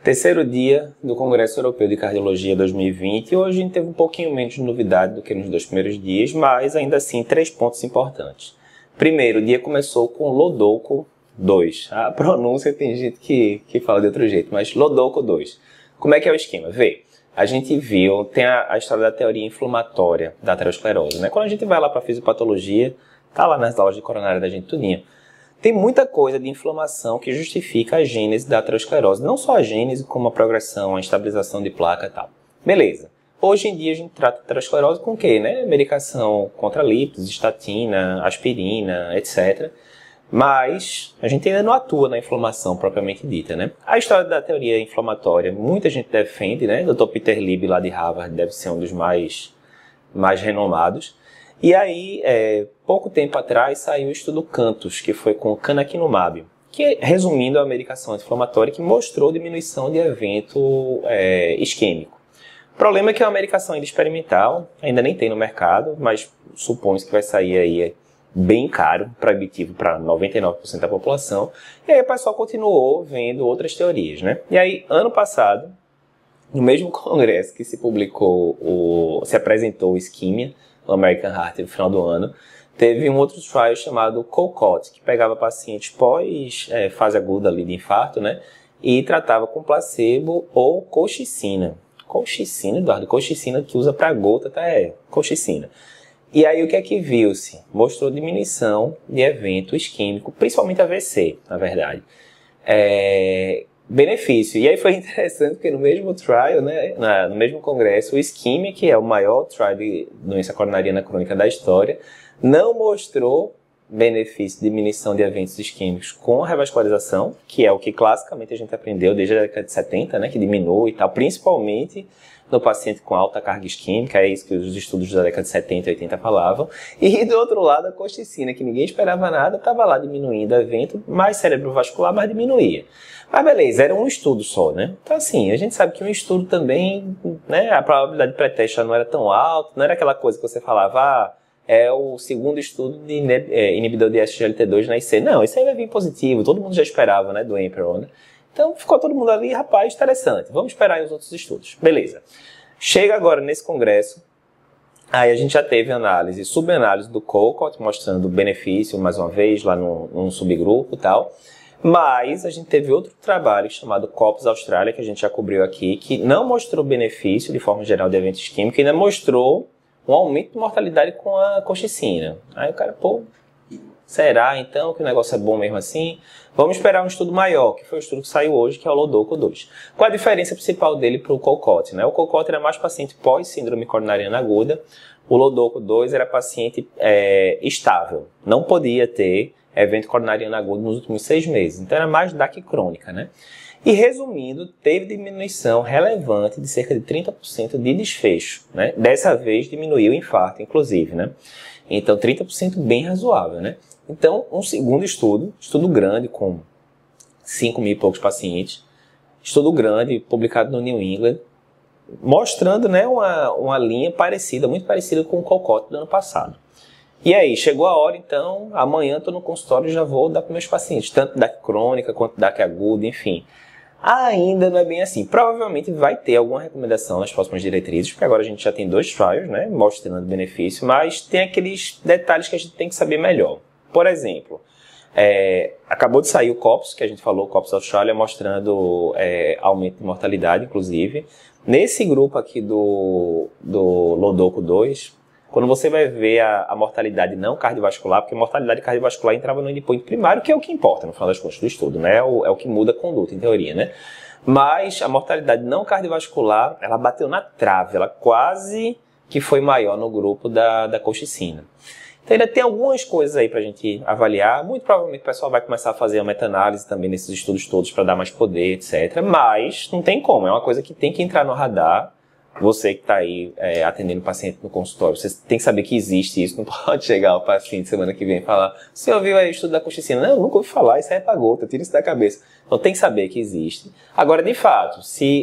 Terceiro dia do Congresso Europeu de Cardiologia 2020 e hoje a gente teve um pouquinho menos de novidade do que nos 2 primeiros dias, mas ainda assim 3 pontos importantes. Primeiro, o dia começou com Lodoco 2. A pronúncia tem gente que fala de outro jeito, mas Lodoco 2. Como é que é o esquema? Vê, a gente viu, tem a história da teoria inflamatória da aterosclerose, né? Quando a gente vai lá para a fisiopatologia, tá lá nas aulas de coronária da gente tudinho. Tem muita coisa de inflamação que justifica a gênese da aterosclerose. Não só a gênese, como a progressão, a estabilização de placa e tal. Beleza. Hoje em dia a gente trata a aterosclerose com o quê? Né? Medicação contra lípidos, estatina, aspirina, etc. Mas a gente ainda não atua na inflamação propriamente dita, né? A história da teoria inflamatória, muita gente defende, né? Dr. Peter Libby lá de Harvard deve ser um dos mais renomados. E aí, pouco tempo atrás, saiu o estudo Cantos, que foi com canakinumab, que, resumindo, é uma medicação anti-inflamatória que mostrou diminuição de evento isquêmico. O problema é que é uma medicação ainda experimental, ainda nem tem no mercado, mas supõe-se que vai sair aí bem caro, proibitivo para 99% da população. E aí o pessoal continuou vendo outras teorias, né? E aí, ano passado, no mesmo congresso que se se apresentou o Isquímia, o American Heart, no final do ano, teve um outro trial chamado COCOT, que pegava pacientes pós fase aguda ali de infarto, né, e tratava com placebo ou colchicina. Colchicina, Eduardo, colchicina que usa para gota, tá? Colchicina. E aí o que é que viu-se? Mostrou diminuição de evento isquêmico, principalmente AVC, na verdade. Benefício. E aí foi interessante porque no mesmo trial, né, no mesmo congresso, o Isquímia, que é o maior trial de doença coronariana crônica da história, não mostrou benefício de diminuição de eventos isquêmicos com a revascularização, que é o que classicamente a gente aprendeu desde a década de 70, né, que diminui e tal, principalmente no paciente com alta carga isquêmica, é isso que os estudos da década de 70 e 80 falavam. E do outro lado, a colchicina, que ninguém esperava nada, estava lá diminuindo o evento, mais cerebrovascular, mas diminuía. Mas beleza, era um estudo só, né? Então assim, a gente sabe que um estudo também, né, a probabilidade de pré-teste não era tão alta, não era aquela coisa que você falava, é o segundo estudo de inibidor de SGLT2 na IC. Não, isso aí vai vir positivo, todo mundo já esperava, né, do Emperor, né? Então ficou todo mundo ali, rapaz, interessante, vamos esperar os outros estudos. Beleza. Chega agora nesse congresso, aí a gente já teve análise, subanálise do COCOT, mostrando o benefício, mais uma vez, lá num subgrupo e tal. Mas a gente teve outro trabalho chamado COPS Austrália, que a gente já cobriu aqui, que não mostrou benefício de forma geral de eventos químicos, ainda mostrou um aumento de mortalidade com a colchicina. Aí o cara, pô, será então que o negócio é bom mesmo assim? Vamos esperar um estudo maior, que foi o estudo que saiu hoje, que é o Lodoco 2. Qual a diferença principal dele para o COCOT, né? O COCOT era mais paciente pós-síndrome coronariana aguda, o Lodoco 2 era paciente estável, não podia ter evento coronariano agudo nos últimos 6 meses. Então era mais DAC crônica, né? E resumindo, teve diminuição relevante de cerca de 30% de desfecho, né? Dessa vez diminuiu o infarto, inclusive, né? Então 30% bem razoável, né? Então um segundo estudo grande com 5 mil e poucos pacientes, estudo grande publicado no New England, mostrando, né, uma linha parecida, muito parecida com o COCOT do ano passado. E aí, chegou a hora, então, amanhã estou no consultório e já vou dar para meus pacientes, tanto DAC crônica quanto DAC aguda, enfim. Ainda não é bem assim. Provavelmente vai ter alguma recomendação nas próximas diretrizes, porque agora a gente já tem 2 trials, né, mostrando benefício, mas tem aqueles detalhes que a gente tem que saber melhor. Por exemplo, acabou de sair o COPS, que a gente falou, o COPS Austrália, mostrando aumento de mortalidade, inclusive. Nesse grupo aqui do Lodoco 2, quando você vai ver a mortalidade não cardiovascular, porque a mortalidade cardiovascular entrava no endpoint primário, que é o que importa, no final das contas, do estudo, né? É o que muda a conduta, em teoria, né? Mas a mortalidade não cardiovascular, ela bateu na trave, ela quase que foi maior no grupo da colchicina. Então ainda tem algumas coisas aí pra gente avaliar. Muito provavelmente o pessoal vai começar a fazer a meta-análise também nesses estudos todos para dar mais poder, etc. Mas não tem como, é uma coisa que tem que entrar no radar. Você que está aí atendendo paciente no consultório, você tem que saber que existe isso. Não pode chegar o paciente semana que vem e falar: você ouviu aí o estudo da colchicina? Não, nunca ouvi falar, isso aí é pra gota, tira isso da cabeça. Então tem que saber que existe. Agora, de fato,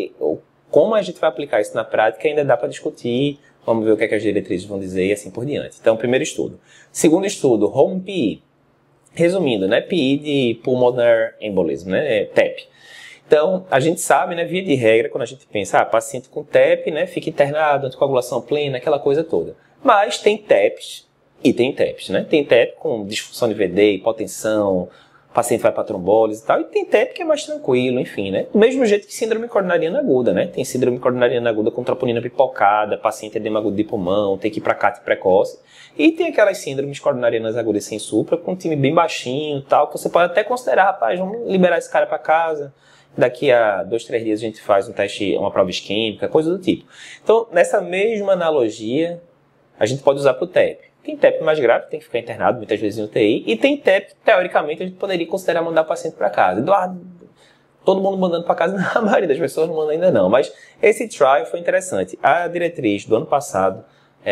como a gente vai aplicar isso na prática, ainda dá para discutir. Vamos ver o que as diretrizes vão dizer e assim por diante. Então, primeiro estudo. Segundo estudo, HOME-PE. Resumindo, né? PE de Pulmonary Embolism, né? TEP. Então, a gente sabe, né, via de regra, quando a gente pensa, paciente com TEP, né, fica internado, anticoagulação plena, aquela coisa toda. Mas tem TEPs e tem TEPs, né? Tem TEP com disfunção de VD, hipotensão, o paciente vai para trombólise e tal, e tem TEP que é mais tranquilo, enfim, né? Do mesmo jeito que síndrome coronariana aguda, né? Tem síndrome coronariana aguda com troponina pipocada, paciente edema agudo de pulmão, tem que ir para CAT precoce. E tem aquelas síndromes coronarianas agudas sem supra, com um time bem baixinho e tal, que você pode até considerar, rapaz, vamos liberar esse cara para casa. Daqui a 2, 3 dias a gente faz um teste, uma prova isquêmica, coisa do tipo. Então, nessa mesma analogia, a gente pode usar para o TEP. Tem TEP mais grave, tem que ficar internado muitas vezes em UTI, e tem TEP que, teoricamente, a gente poderia considerar mandar o paciente para casa. Eduardo, todo mundo mandando para casa, a maioria das pessoas não manda ainda não, mas esse trial foi interessante. A diretriz do ano passado,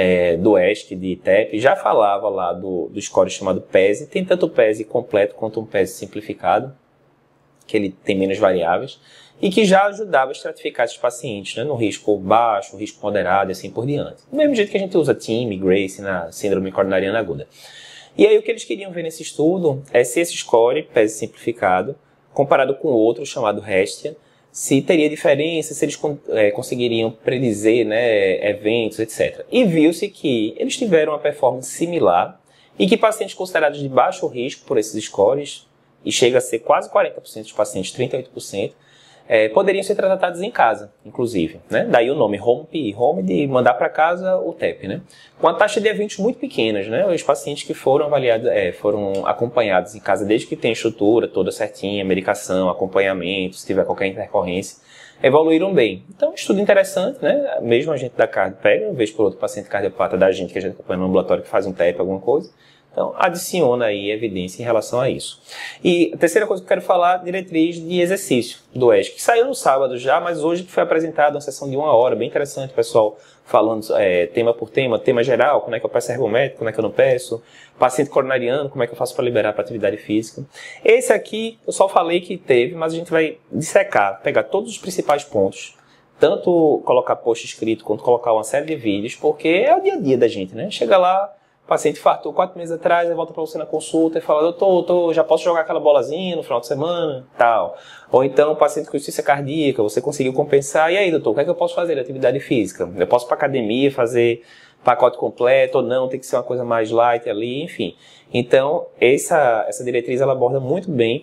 do ESC de TEP, já falava lá do score chamado PESI, tem tanto o PESI completo quanto um PESI simplificado, que ele tem menos variáveis, e que já ajudava a estratificar esses pacientes, né, no risco baixo, risco moderado e assim por diante. Do mesmo jeito que a gente usa TIM e GRACE na síndrome coronariana aguda. E aí o que eles queriam ver nesse estudo é se esse score, PESI simplificado, comparado com outro chamado HESTIA, se teria diferença, se eles conseguiriam predizer, né, eventos, etc. E viu-se que eles tiveram uma performance similar e que pacientes considerados de baixo risco por esses scores, e chega a ser quase 40% dos pacientes, 38%, poderiam ser tratados em casa, inclusive, né? Daí o nome Home PI, Home de mandar para casa o TEP, né? Com a taxa de eventos muito pequenas, né? Os pacientes que foram avaliados, foram acompanhados em casa desde que tem estrutura toda certinha, medicação, acompanhamento, se tiver qualquer intercorrência, evoluíram bem. Então, estudo interessante, né? Mesmo a gente da cardio pega, uma vez por outro paciente cardiopata da gente que a gente acompanha no ambulatório que faz um TEP, alguma coisa. Então, adiciona aí evidência em relação a isso. E a terceira coisa que eu quero falar, diretriz de exercício do ESC, que saiu no sábado já, mas hoje foi apresentada uma sessão de 1 hora, bem interessante, pessoal, falando tema por tema geral, como é que eu peço ergométrico, como é que eu não peço, paciente coronariano, como é que eu faço para liberar para atividade física. Esse aqui, eu só falei que teve, mas a gente vai dissecar, pegar todos os principais pontos, tanto colocar post escrito, quanto colocar uma série de vídeos, porque é o dia a dia da gente, né? Chega lá, o paciente infartou 4 meses atrás, aí volta para você na consulta e fala, doutor, já posso jogar aquela bolazinha no final de semana? Tal. Ou então, o paciente com insuficiência cardíaca, você conseguiu compensar, e aí, doutor, o que é que eu posso fazer de atividade física? Eu posso ir para academia, fazer pacote completo ou não, tem que ser uma coisa mais light ali, enfim. Então, essa diretriz, ela aborda muito bem,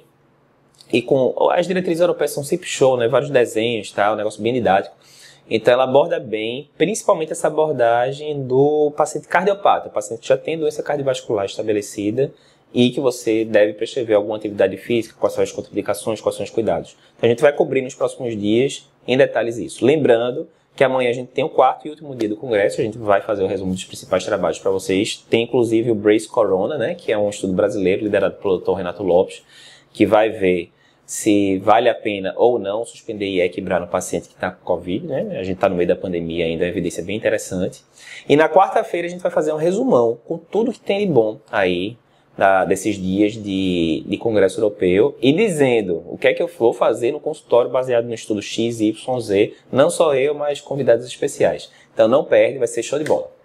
e com as diretrizes europeias são sempre show, né? Vários desenhos, tal, um negócio bem didático. Então, ela aborda bem, principalmente essa abordagem do paciente cardiopata, o paciente que já tem doença cardiovascular estabelecida e que você deve prescrever alguma atividade física, quais são as contraindicações, quais são os cuidados. Então, a gente vai cobrir nos próximos dias em detalhes isso. Lembrando que amanhã a gente tem o 4º e último dia do congresso, a gente vai fazer o resumo dos principais trabalhos para vocês. Tem, inclusive, o Brace Corona, né, que é um estudo brasileiro liderado pelo Dr. Renato Lopes, que vai ver se vale a pena ou não suspender e equilibrar no paciente que está com Covid, né? A gente está no meio da pandemia ainda, é uma evidência bem interessante. E na quarta-feira a gente vai fazer um resumão com tudo que tem de bom aí desses dias de Congresso Europeu e dizendo o que é que eu vou fazer no consultório baseado no estudo X, Y, Z, não só eu, mas convidados especiais. Então não perde, vai ser show de bola.